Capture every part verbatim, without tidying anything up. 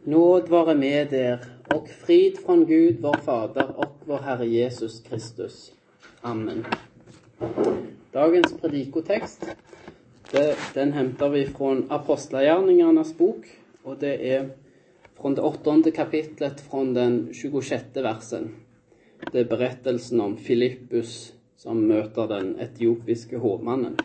Nåd vare med er, och frid från Gud, vår Fader, och vår Herre Jesus Kristus. Amen. Dagens predikotekst, det, den henter vi fra Apostlagärningarnas bok, og det er fra det åttonde kapitlet, fra den tjugosjette versen. Det er berettelsen om Filippus som møter den etiopiske hovmannen.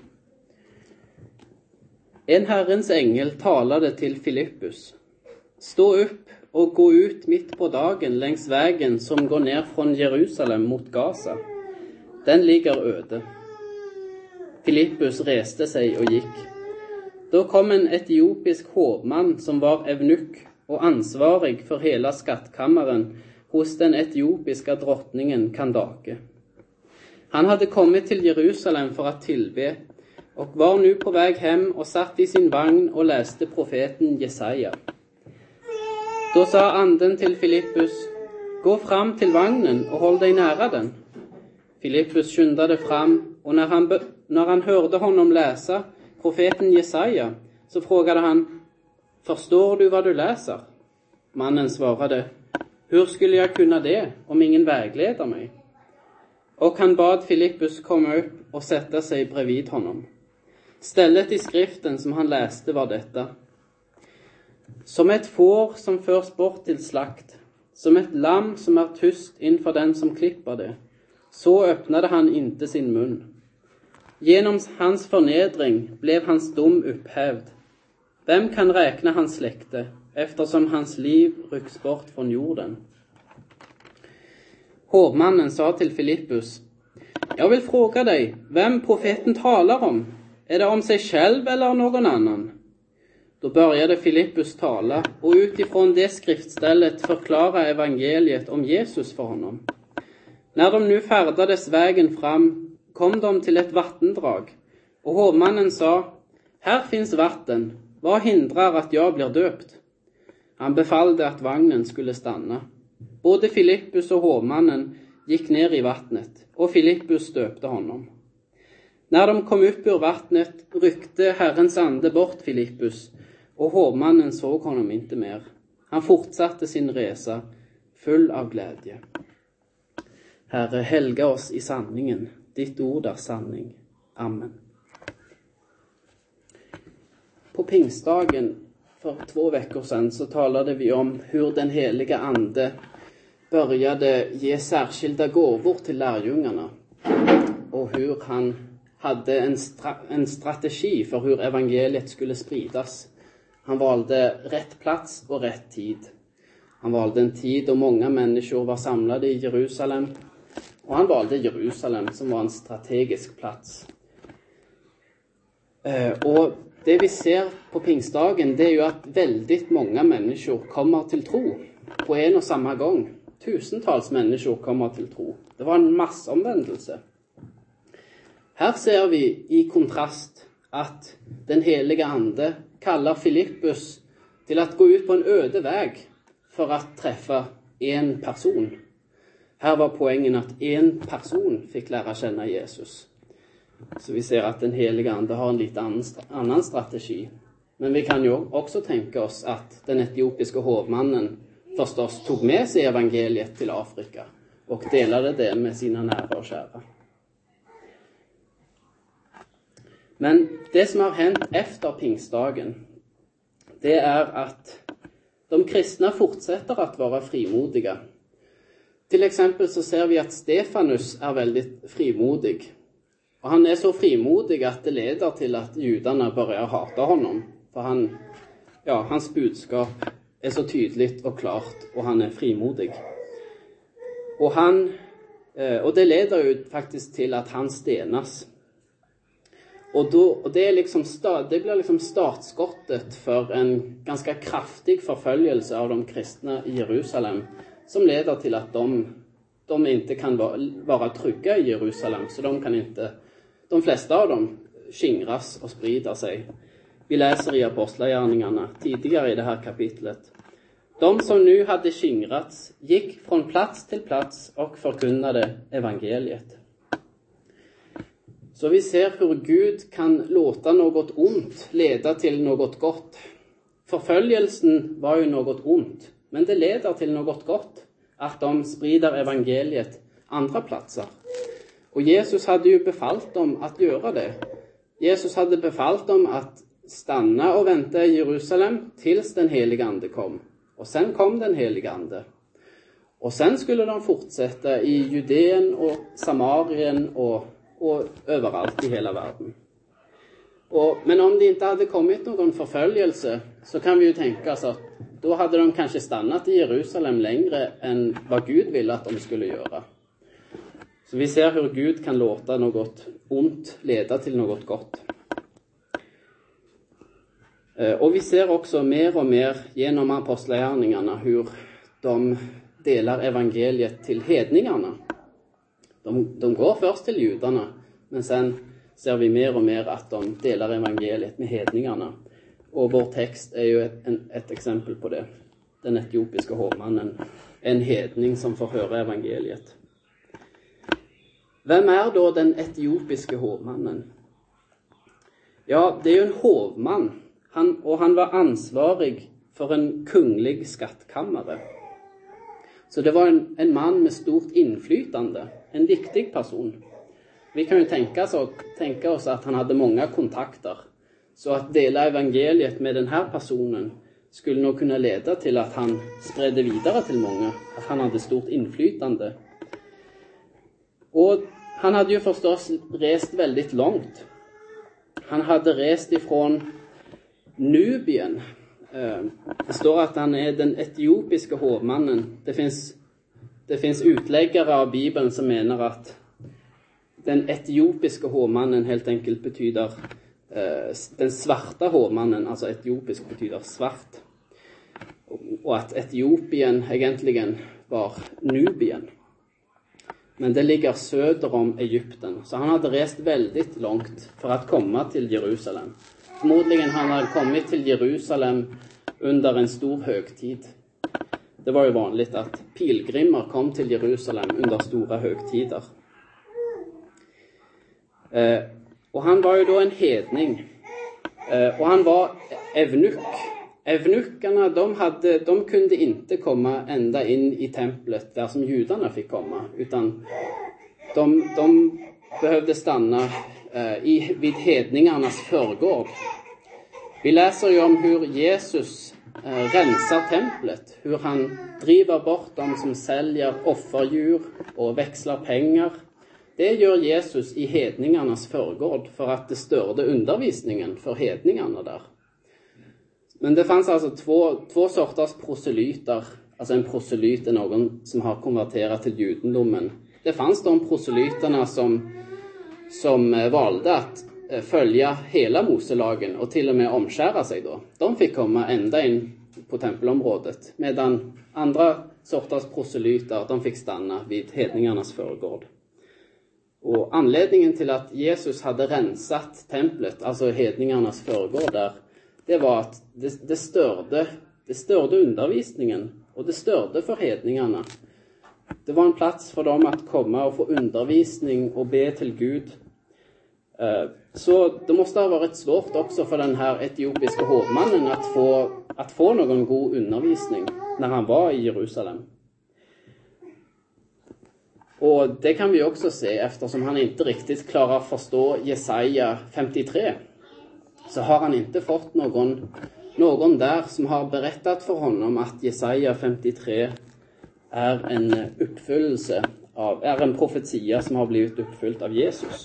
En Herrens engel talade til Filippus. Stå upp og gå ut midt på dagen längs vägen som går ner från Jerusalem mot Gaza. Den ligger øde. Filippus reste seg og gikk. Da kom en etiopisk hovmann som var evnuk og ansvarig for hele skattkammeren hos den etiopiske drottningen Kandake. Han hadde kommet til Jerusalem for å tilbe, og var nu på vei hjem og satt i sin vagn og leste profeten Jesaja. Da sa anden til Filippus, gå fram til vagnen og hold deg nære den. Filippus skyndade fram, og når han, når han hørte honom läsa profeten Jesaja, så frågade han, förstår du vad du läser? Mannen svarade, hur skulle jag kunna det om ingen vägleder mig? Och han bad Filippus komma upp och sätta sig bredvid honom. Stället i skriften som han läste var detta. Som et får som føres bort til slakt, som et lam som er tyst innfor den som klipper det, så öppnade han inte sin munn. Genom hans fornedring blev hans dom upphävd. Vem kan räkna hans släkte, eftersom hans liv rycks bort från jorden? Hovmannen sa til Filippus, jag vill fråga dig, vem profeten talar om? Är det om sig själv eller någon annan? Då började Filippus tala och utifrån det skriftstället förklara evangeliet om Jesus för honom. När de nu färdades vägen fram kom de till ett vattendrag, och hovmannen sa, här finns vatten, vad hindrar att jag blir döpt? Han befallde att vagnen skulle stanna. Både Filippus och hovmannen gick ner i vattnet, och Filippus döpte honom. När de kom upp ur vattnet ryckte Herrens ande bort Filippus, och hovmannen såg honom inte mer. Han fortsatte sin resa, full av glädje. Herre, helga oss i sanningen. Ditt ord er sanning. Amen. På pingstdagen för två veckor sedan så talade vi om hur den heliga ande började ge särskilda gåvor till lärjungarna, och hur han hade en, stra- en strategi för hur evangeliet skulle spridas. Han valde rätt plats och rätt tid. Han valde en tid då många människor var samlade i Jerusalem, och han valde Jerusalem som var en strategisk plats. Och det vi ser på pingstdagen, det är ju att väldigt många människor kommer till tro på en och samma gång. Tusentals människor kommer till tro. Det var en massomvändelse. Här ser vi i kontrast att den heliga ande kallar Filippus till att gå ut på en öde väg för att träffa en person. Här var poängen att en person fick lära känna Jesus. Så vi ser att den heliga ande har en lite annan strategi. Men vi kan ju också tänka oss att den etiopiska hovmannen förstås tog med sig evangeliet till Afrika och delade det med sina nära och kära. Men det som har hänt efter pingstdagen, det är att de kristna fortsätter att vara frimodiga. Till exempel så ser vi att Stefanus är väldigt frimodig. Och han är så frimodig att det leder till att judarna börjar hata honom. För han, ja, hans budskap är så tydligt och klart, och han är frimodig. Och, han, och det leder ju faktiskt till att han stenas. Och, då, och det, är liksom start, det blir liksom startskottet för en ganska kraftig förföljelse av de kristna i Jerusalem, som leder till att de, de inte kan vara, vara trygga i Jerusalem, så de kan inte, de flesta av dem skingras och sprider sig. Vi läser i Apostlagärningarna tidigare i det här kapitlet. De som nu hade skingrats gick från plats till plats och förkunnade evangeliet. Så vi ser hur Gud kan låta något ont leda till något gott. Forfølgelsen var jo noe ondt, men det leder til noe godt, at de sprider evangeliet andre plasser. Og Jesus hadde jo befalt dem at gjøre det. Jesus hadde befalt dem at stanne og vente i Jerusalem tils den helige ande kom. Og sen kom den helige ande. Og sen skulle de fortsette i Judeen og Samarien og, og overalt i hele verden. Og, men om det ikke hadde kommet noen forfølgelse, så kan vi jo tenke oss at da hadde de kanskje stannet i Jerusalem lengre enn hva Gud ville at de skulle gjøre. Så vi ser hvor Gud kan låte noe ondt lede til noe godt. Og vi ser også mer og mer gjennom apostelgjerningene hvor de deler evangeliet til hedningene. De, de går først til judene, men sen ser vi mer og mer at de deler evangeliet med hedningene. Og vår tekst er jo et, et eksempel på det. Den etiopiske hovmannen, en hedning som får høre evangeliet. Hvem er da den etiopiske hovmannen? Ja, det er jo en hovmann, han, og han var ansvarig for en kunglig skattkammere. Så det var en, en mann med stort innflytende, en viktig person. Vi kan jo tenke oss, tenke oss at han hadde mange kontakter, så at dele evangeliet med denne personen skulle nå kunne lede til at han spredde videre til mange, at han hadde stort innflytende. Og han hadde jo forstås reist veldig langt. Han hadde reist ifra Nubien. Det står at han er den etiopiske hovmannen. Det finnes, det finnes utleggere av Bibelen som mener at den etiopiske hovmannen helt enkelt betyder eh, den svarte hovmannen, altså etiopisk betyder svart. Og at Etiopien egentlig var Nubien. Men det ligger søder om Egypten. Så han hadde reist veldig langt for å komme til Jerusalem. Formodentlig han hadde kommet til Jerusalem under en stor høgtid. Det var jo vanlig at pilgrimer kom til Jerusalem under store høgtider. Eh, og han var jo da en hedning, eh, og han var evnukk. Evnukkene, de, hadde, de kunne ikke komme enda inn i tempelet der som judene fikk komme, utan de, de behøvde stanne eh, i, vid hedningernes førgård. Vi leser jo om hvor Jesus eh, renser tempelet, hvor han driver bort dem som selger offerdyr og veksler penger. Det gjør Jesus i hedningernes førgård for at det størde undervisningen for hedningene der. Men det fanns altså två, två sorters proselyter. Altså en proselyt er noen som har konverteret til judendommen. Det fanns de proselyterne som, som valgte at følge hele Moselagen og til og med omskjære seg da. De fikk komme enda inn på tempelområdet, medan andre sorters proselyter de fikk stanne vid hedningernes førgård. Og anledningen til at Jesus hadde renset tempelet, altså hedningernes førgård der, det var at det, det, størde, det størde undervisningen, og det størde for hedningene. Det var en plass for dem at komme og få undervisning og be til Gud. Så det måtte ha vært svårt også for denne etiopiske hovmannen at få, at få noen god undervisning når han var i Jerusalem. Og det kan vi også se, eftersom han ikke riktig klarer å forstå Jesaja femtitre. Så har han ikke fått noen, noen der som har berettet for honom at Jesaja femtitre er en oppfyllelse av, er en profetia som har blitt oppfylt av Jesus.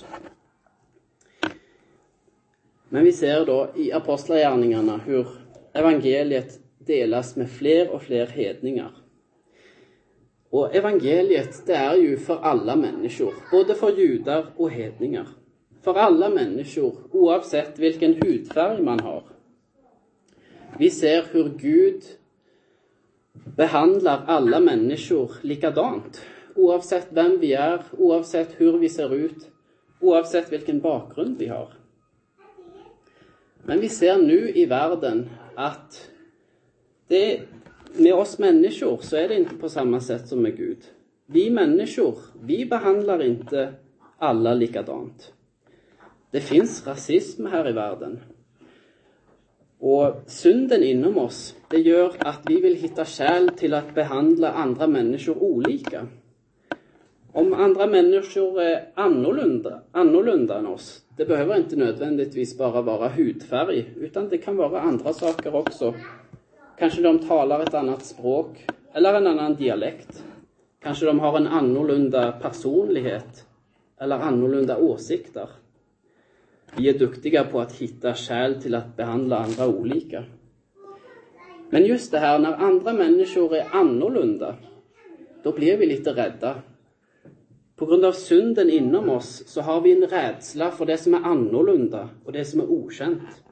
Men vi ser da i apostelgjerningene hvor evangeliet deles med flere og flere hedninger. Og evangeliet, det er jo for alle mennesker, både for judar og hedninger. For alle mennesker, oavsett hvilken hudfarge man har. Vi ser hvor Gud behandler alle mennesker likadant, oavsett hvem vi er, oavsett hvor vi ser ut, oavsett hvilken bakgrunn vi har. Men vi ser nå i verden at det med oss mennesker så er det ikke på samme sett som med Gud. Vi mennesker, vi behandler ikke alle likadant. Det finns rasisme her i verden. Og synden inom oss, det gjør at vi vil hitta skäl til att behandla andra människor olika. Om andra människor är annorlunda, annorlunda än oss, det behöver inte nödvändigtvis bara vara hudfärg, utan det kan vara andra saker också. Kanske de talar ett annat språk eller en annan dialekt. Kanske de har en annorlunda personlighet eller annorlunda åsikter. Vi är duktiga på att hitta skäl till att behandla andra olika. Men just det här, när andra människor är annorlunda, då blir vi lite rädda. På grund av synden inom oss så har vi en rädsla för det som är annorlunda och det som är okänt.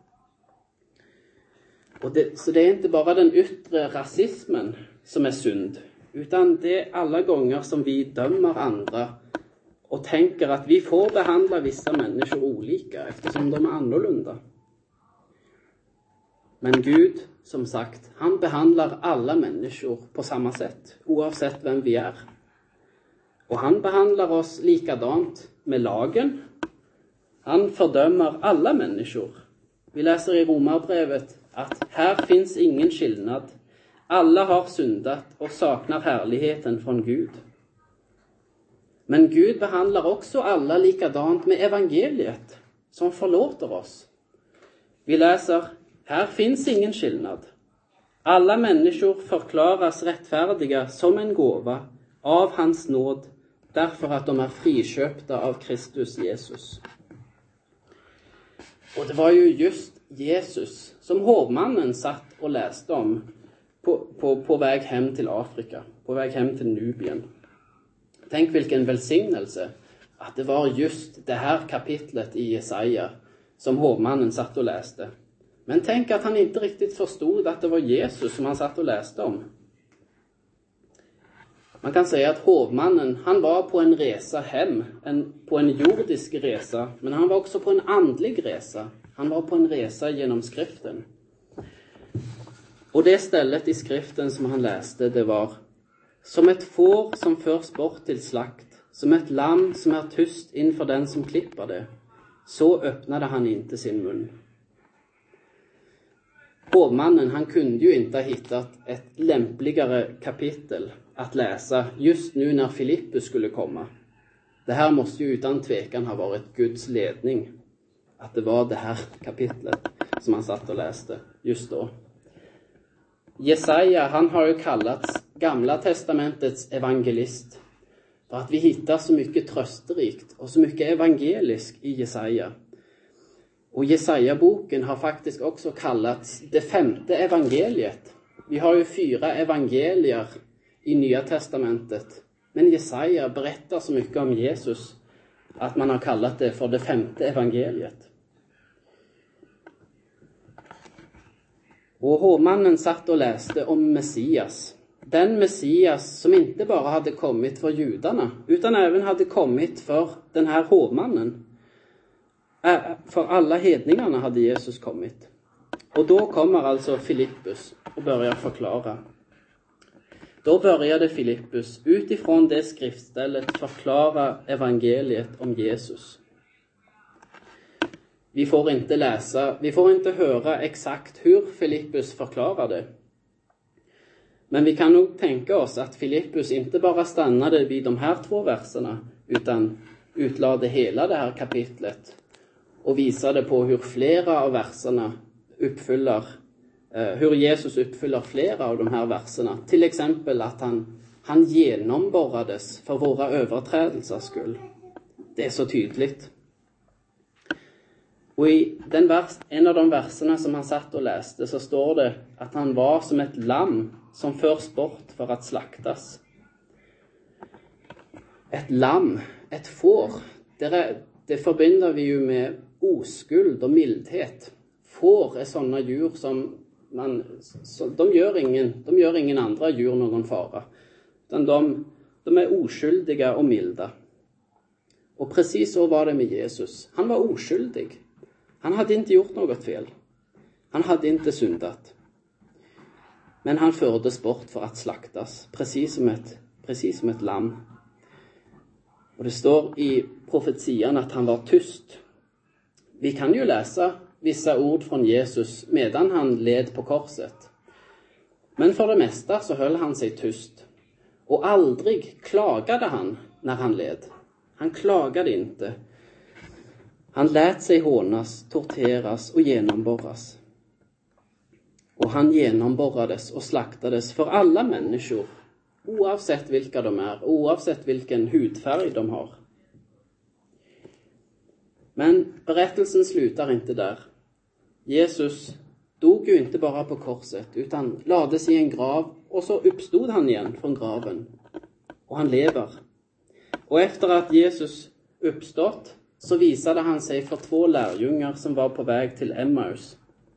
Och det, så det är inte bara den yttre rasismen som är synd, utan det är alla gånger som vi dömer andra och tänker att vi får behandla vissa människor olika eftersom de är annorlunda. Men Gud, som sagt, han behandlar alla människor på samma sätt, oavsett vem vi är. Och han behandlar oss likadant med lagen. Han fördömer alla människor. Vi läser i Romarbrevet att här finns ingen skillnad. Alla har syndat och saknar härligheten från Gud. Men Gud behandlar också alla likadant med evangeliet som förlåter oss. Vi läser, här finns ingen skillnad. Alla människor förklaras rättfärdiga som en gåva av hans nåd, därför att de är friköpta av Kristus Jesus. Och det var ju just Jesus som hovmannen satt och läste om på, på, på väg hem till Afrika, på väg hem till Nubien. Tänk vilken välsignelse att det var just det här kapitlet i Jesaja som hovmannen satt och läste. Men tänk att han inte riktigt förstod att det var Jesus som han satt och läste om. Man kan säga att hovmannen, han var på en resa hem, en, på en jordisk resa, men han var också på en andlig resa. Han var på en resa genom skriften. Och det stället i skriften som han läste, det var som ett får som förs bort till slakt, som ett lamm som är tyst inför den som klipper det. Så öppnade han inte sin mun. Hovmannen, han kunde ju inte ha hittat ett lämpligare kapitel att läsa just nu när Filippus skulle komma. Det här måste ju utan tvekan ha varit Guds ledning. Att det var det här kapitlet som han satt och läste just då. Jesaja, han har ju kallats Gamla testamentets evangelist. För att vi hittar så mycket trösterikt och så mycket evangeliskt i Jesaja. Och Jesaja-boken har faktiskt också kallats det femte evangeliet. Vi har ju fyra evangelier i Nya testamentet. Men Jesaja berättar så mycket om Jesus att man har kallat det för det femte evangeliet. Och hovmannen satt och läste om Messias. Den Messias som inte bara hade kommit för judarna, utan även hade kommit för den här hovmannen. För alla hedningarna hade Jesus kommit. Och då kommer alltså Filippus och börjar förklara. Då började Filippus utifrån det skriftstället förklara evangeliet om Jesus. Vi får inte läsa, vi får inte höra exakt hur Filippus förklarade. Men vi kan nog tänka oss att Filippus inte bara stannade vid de här två verserna, utan utlade hela det här kapitlet och visade på hur flera av verserna uppfyller, hur Jesus uppfyller flera av de här verserna. Till exempel att han, han genomborrades för våra överträdelsers skull. Det är så tydligt. Och i den vers, en av de verserna som han satt och läste så står det att han var som ett lamm som förs bort för att slaktas. Ett lamm, ett får, det, det förbinder vi ju med oskuld och mildhet. Får är sådana djur som man, så, de, gör ingen, de gör ingen andra djur någon fara. Utan de, de är oskyldiga och milda. Och precis så var det med Jesus. Han var oskyldig. Han hade inte gjort något fel. Han hade inte syndat. Men han fördes bort för att slaktas. Precis som ett, precis som ett lamm. Och det står i profetian att han var tyst. Vi kan ju läsa vissa ord från Jesus medan han led på korset. Men för det mesta så höll han sig tyst. Och aldrig klagade han när han led. Han klagade inte. Han lät sig hånas, torteras och genomborras. Och han genomborrades och slaktades för alla människor, oavsett vilka de är, oavsett vilken hudfärg de har. Men berättelsen slutar inte där. Jesus dog ju inte bara på korset, utan lades i en grav och så uppstod han igen från graven. Och han lever. Och efter att Jesus uppstått så visade han sig för två lärjungar som var på väg till Emmaus.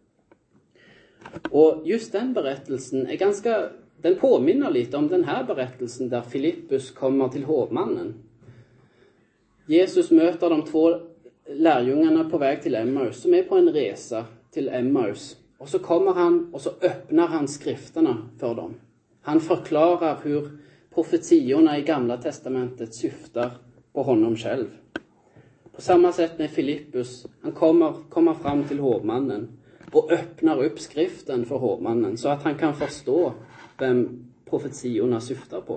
Och just den berättelsen är ganska, den påminner lite om den här berättelsen där Filippus kommer till hovmannen. Jesus möter de två lärjungarna på väg till Emmaus som är på en resa till Emmaus. Och så kommer han och så öppnar han skrifterna för dem. Han förklarar hur profetiorna i Gamla testamentet syftar på honom själv. På samma sätt med Filippus, han kommer, kommer fram till hovmannen och öppnar upp skriften för hovmannen så att han kan förstå vem profetiorna syftar på.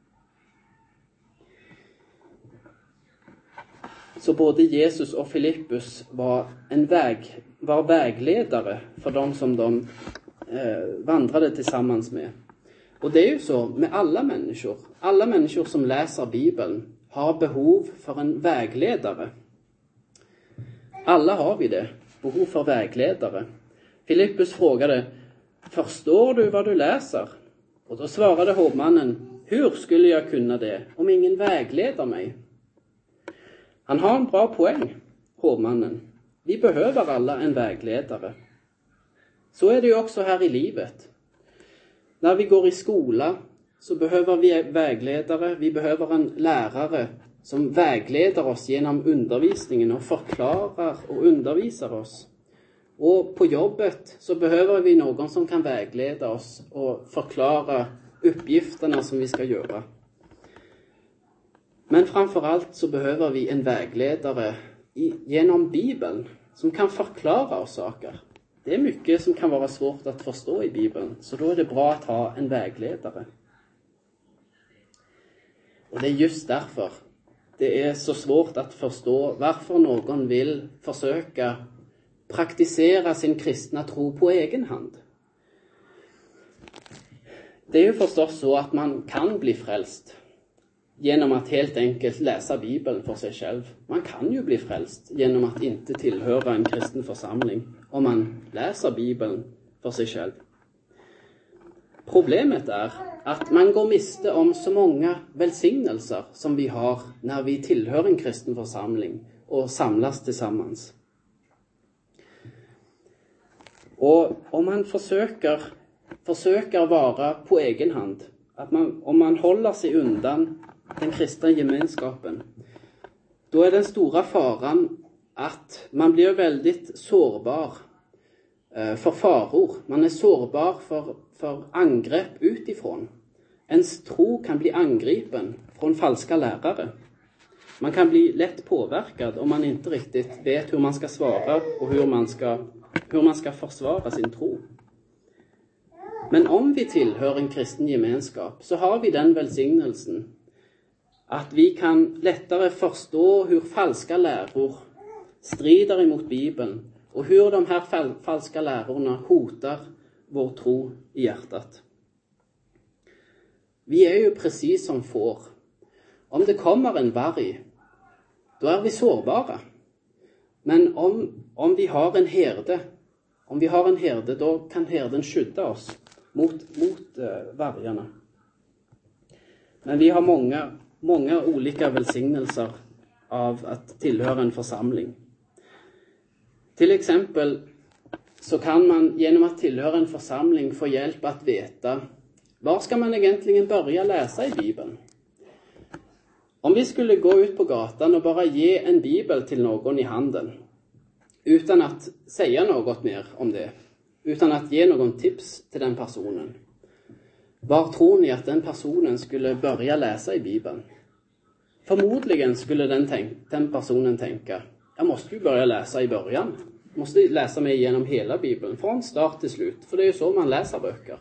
Så både Jesus och Filippus var, en väg, var vägledare för dem som de eh, vandrade tillsammans med. Och det är ju så med alla människor. Alla människor som läser Bibeln har behov för en vägledare. Alla har vi det, behov för vägledare. Filippus frågade, förstår du vad du läser? Och då svarade hovmannen, hur skulle jag kunna det om ingen vägleder mig? Han har en bra poäng, hovmannen. Vi behöver alla en vägledare. Så är det ju också här i livet. När vi går i skola så behöver vi vägledare. Vi behöver en lärare som vägleder oss genom undervisningen och förklarar och undervisar oss. Och på jobbet så behöver vi någon som kan vägleda oss och förklara uppgifterna som vi ska göra. Men framförallt så behöver vi en vägledare i, genom Bibeln som kan förklara oss saker. Det är mycket som kan vara svårt att förstå i Bibeln, så då är det bra att ha en vägledare. Och det är just därför det är så svårt att förstå varför någon vill försöka praktisera sin kristna tro på egen hand. Det är ju förstås så att man kan bli frälst genom att helt enkelt läsa Bibeln för sig själv. Man kan ju bli frälst genom att inte tillhöra en kristen församling om man läser Bibeln för sig själv. Problemet är att man går miste om så många välsignelser som vi har när vi tillhör en kristen församling och samlas tillsammans. Och om man försöker, försöker vara på egen hand, att man, om man håller sig undan den kristna gemenskapen, då är den stora faran att man blir väldigt sårbar för faror. Man är sårbar för, för angrepp utifrån. Ens tro kan bli angripen från falska lärare. Man kan bli lätt påverkad om man inte riktigt vet hur man ska svara och hur man ska, hur man ska försvara sin tro. Men om vi tillhör en kristen gemenskap så har vi den välsignelsen att vi kan lättare förstå hur falska läror strider emot Bibeln och hur de här fal- falska lärorna hotar vår tro i hjärtat. Vi är ju precis som får. Om det kommer en varg, då är vi sårbara. Men om, om vi har en herde, om vi har en herde, då kan herden skydda oss mot, mot uh, vargarna. Men vi har många, många olika välsignelser av att tillhöra en församling. Till exempel så kan man genom att tillhöra en församling få hjälp att veta var ska man egentligen börja läsa i Bibeln. Om vi skulle gå ut på gatan och bara ge en bibel till någon i handen utan att säga något mer om det, utan att ge någon tips till den personen, var tror ni att den personen skulle börja läsa i Bibeln? Förmodligen skulle den, tänk- den personen tänka, jag måste ju börja läsa i början. måste läsa mig igenom hela Bibeln, från start till slut. För det är ju så man läser böcker.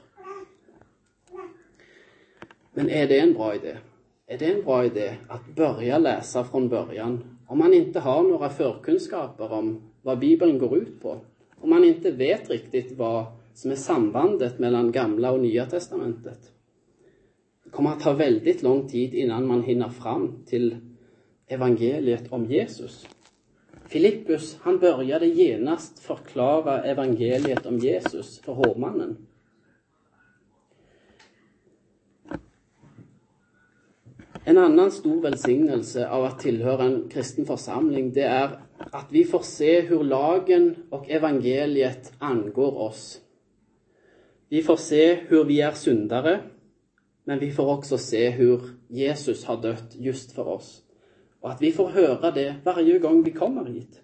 Men är det en bra idé? Är det en bra idé att börja läsa från början? Om man inte har några förkunskaper om vad Bibeln går ut på. Om man inte vet riktigt vad som är sambandet mellan gamla och nya testamentet. Det kommer att ta väldigt lång tid innan man hinner fram till evangeliet om Jesus. Filippus, han började genast förklara evangeliet om Jesus för hovmannen. En annan stor välsignelse av att tillhöra en kristen församling, det är att vi får se hur lagen och evangeliet angår oss. Vi får se hur vi är syndare, men vi får också se hur Jesus har dött just för oss. Och att vi får höra det varje gång vi kommer hit.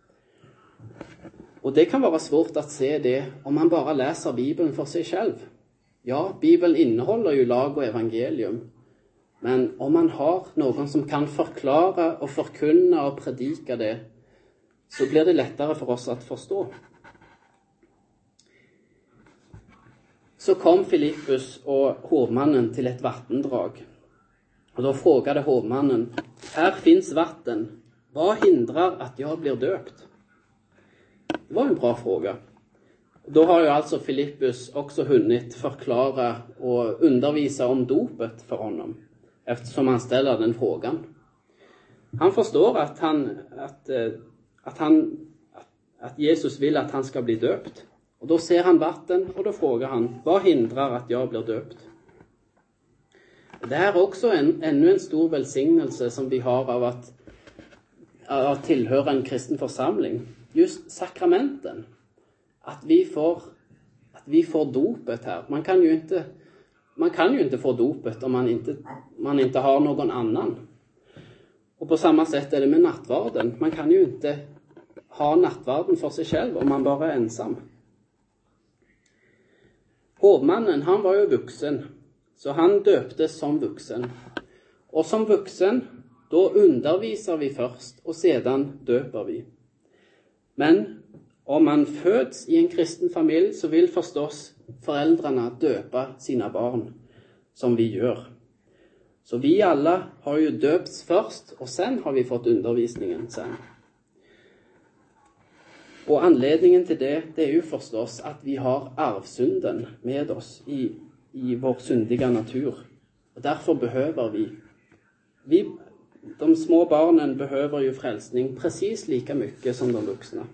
Och det kan vara svårt att se det om man bara läser Bibeln för sig själv. Ja, Bibeln innehåller ju lag och evangelium. Men om man har någon som kan förklara och förkunna och predika det, så blir det lättare för oss att förstå. Så kom Filippus och hovmannen till ett vattendrag. Och då frågade hovmannen, här finns vatten. Vad hindrar att jag blir döpt? Det var en bra fråga. Då har ju alltså Filippus också hunnit förklara och undervisa om dopet för honom. Eftersom han ställer den frågan. Han förstår att, han, att, att, han, att Jesus vill att han ska bli döpt. Och då ser han vatten och då frågar han, vad hindrar att jag blir döpt? Det här är också en, ännu en stor välsignelse som vi har av att, av att tillhöra en kristen församling. Just sakramenten. Att vi får, att vi får dopet här. Man kan ju inte, man kan ju inte få dopet om man inte, man inte har någon annan. Och på samma sätt är det med nattvarden. Man kan ju inte ha nattvarden för sig själv om man bara är ensam. Hovmannen, han var ju vuxen. Så han döptes som vuxen. Och som vuxen, då undervisar vi först och sedan döper vi. Men om man föds i en kristen familj så vill förstås föräldrarna döpa sina barn som vi gör. Så vi alla har ju döpts först och sen har vi fått undervisningen sen. Och anledningen till det, det är ju förstås att vi har arvsynden med oss i, i vår syndiga natur. Och därför behöver vi, vi, de små barnen behöver ju frälsning precis lika mycket som de vuxna.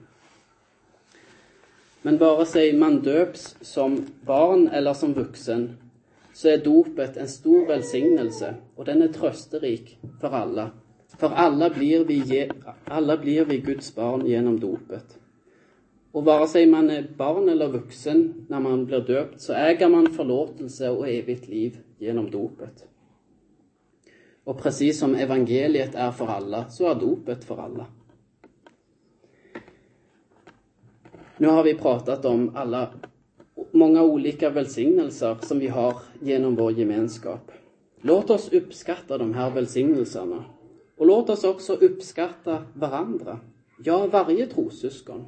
Men vare sig man döps som barn eller som vuxen så är dopet en stor välsignelse och den är trösterik för alla. För alla blir vi, alla blir vi Guds barn genom dopet. Och vare sig man är barn eller vuxen när man blir döpt så äger man förlåtelse och evigt liv genom dopet. Och precis som evangeliet är för alla så är dopet för alla. Nu har vi pratat om alla många olika välsignelser som vi har genom vår gemenskap. Låt oss uppskatta de här välsignelserna. Och låt oss också uppskatta varandra. Ja, varje trossyskon.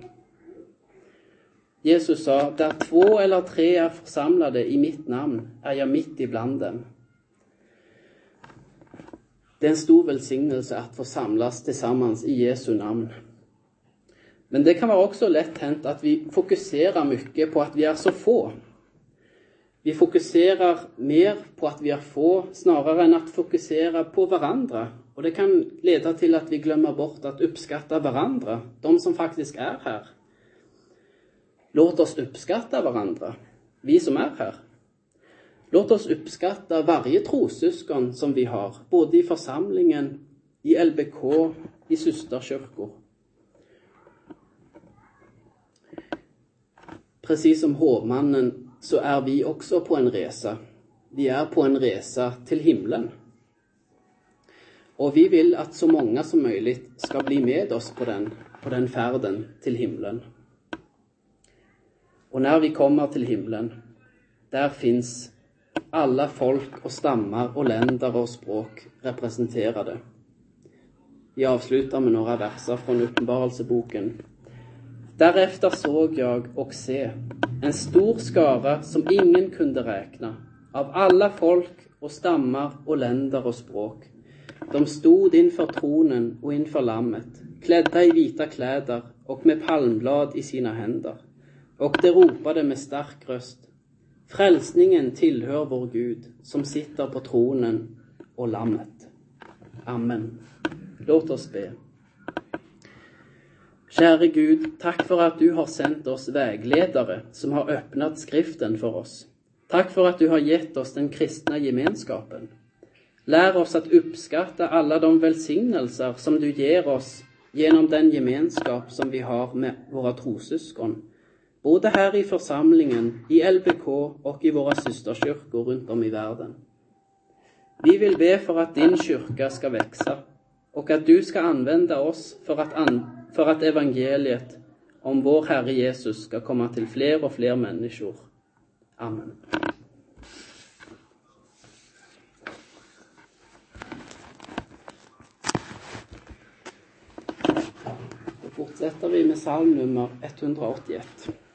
Jesus sa, där två eller tre är församlade i mitt namn är jag mitt ibland dem. Det är en stor välsignelse att få samlas tillsammans i Jesu namn. Men det kan vara också lätt hänt att vi fokuserar mycket på att vi är så få. Vi fokuserar mer på att vi är få snarare än att fokusera på varandra. Och det kan leda till att vi glömmer bort att uppskatta varandra, de som faktiskt är här. Låt oss uppskatta varandra, vi som är här. Låt oss uppskatta varje trossyskon som vi har, både i församlingen, i L B K, i systerkyrkor. Precis som hovmannen så är vi också på en resa. Vi är på en resa till himlen. Och vi vill att så många som möjligt ska bli med oss på den, på den färden till himlen. Och när vi kommer till himlen, där finns alla folk och stammar och länder och språk representerade. Vi avslutar med några verser från Uppenbarelseboken. Därefter såg jag och se en stor skara som ingen kunde räkna, av alla folk och stammar och länder och språk. De stod inför tronen och inför lammet, klädda i vita kläder och med palmblad i sina händer. Och de ropade med stark röst: Frälsningen tillhör vår Gud, som sitter på tronen och lammet. Amen. Låt oss be. Käre Gud, tack för att du har sänt oss vägledare som har öppnat skriften för oss. Tack för att du har gett oss den kristna gemenskapen. Lär oss att uppskatta alla de välsignelser som du ger oss genom den gemenskap som vi har med våra trossyskon. Både här i församlingen, i L B K och i våra systerkyrkor runt om i världen. Vi vill be för att din kyrka ska växa och att du ska använda oss för att, an- för att evangeliet om vår Herre Jesus ska komma till fler och fler människor. Amen. Då fortsätter vi med psalm nummer etthundraåttioett.